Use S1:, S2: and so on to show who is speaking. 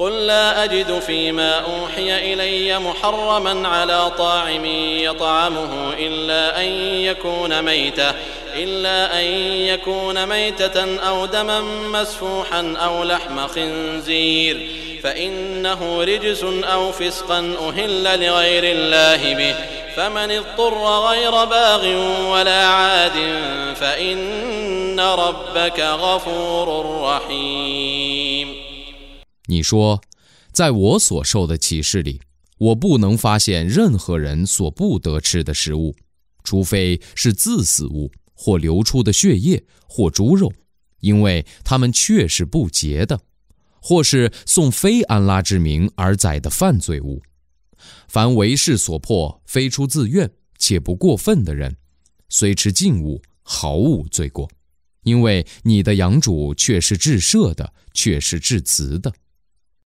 S1: قل لا أجد فيما أوحي إلي محرما على طاعم يطعمه إلا أن يكون ميتة أو دما مسفوحا أو لحم خنزير فإنه رجس أو فسقا أهل لغير الله به فمن اضطر غير باغ ولا عاد فإن ربك غفور رحيم。
S2: 你说，在我所受的启示里，我不能发现任何人所不得吃的食物，除非是自死物，或流出的血液，或猪肉，因为他们确是不洁的，或是送非安拉之名而宰的犯罪物。凡为势所迫，非出自愿，且不过分的人，虽吃禁物，毫无罪过，因为你的养主却是至赦的，却是至慈的。